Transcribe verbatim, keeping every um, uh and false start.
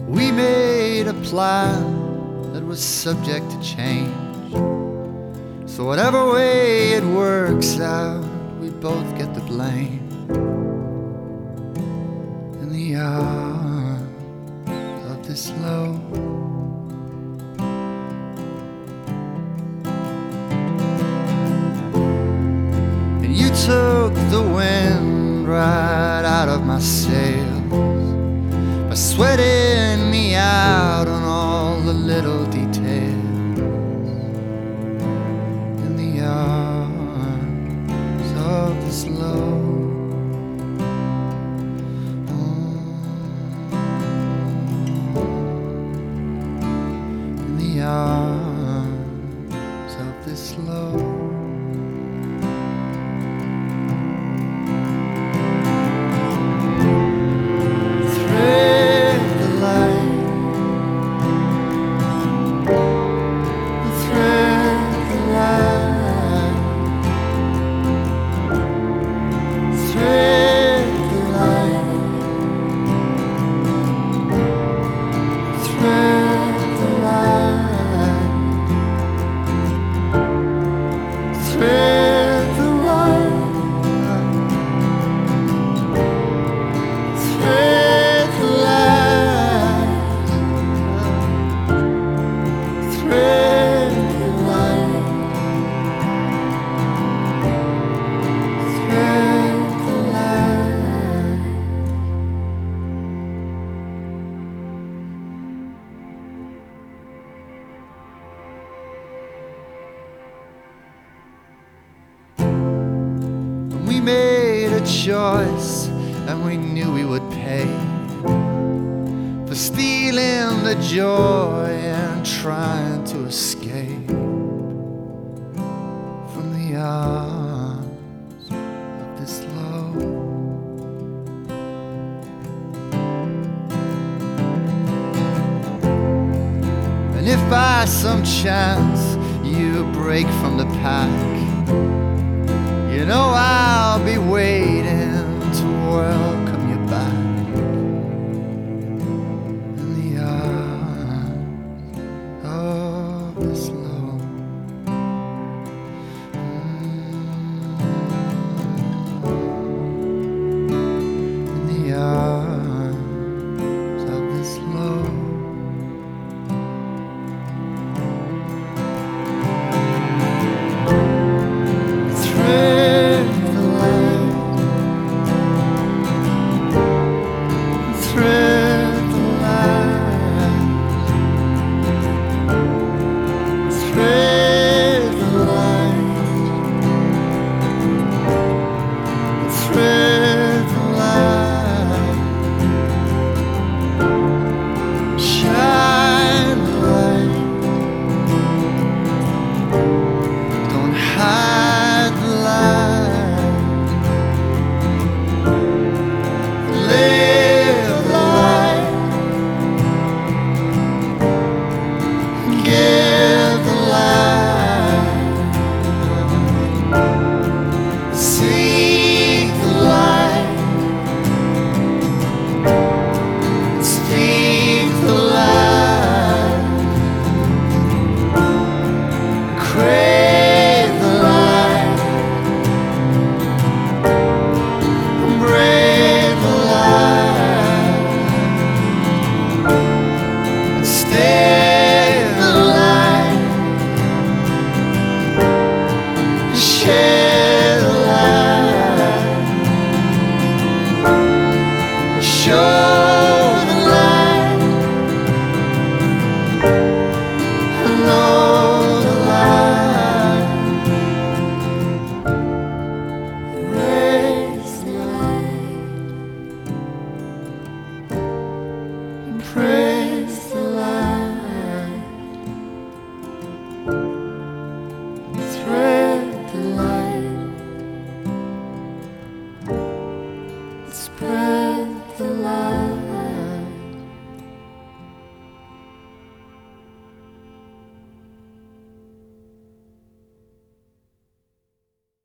We made a plan that was subject to change, so whatever way it works out, we both get the blame. In the arms of this love, and you took the wind right out of my sails by sweating me out on all the little details. In the arms of this love, in the arms of this love. We made a choice, and we knew we would pay for stealing the joy and trying to escape from the arms of this love. And if by some chance you break from the pack, you know I'll be waiting to welcome you back. In the arms of this love, in the arms of this love. Share the light. Show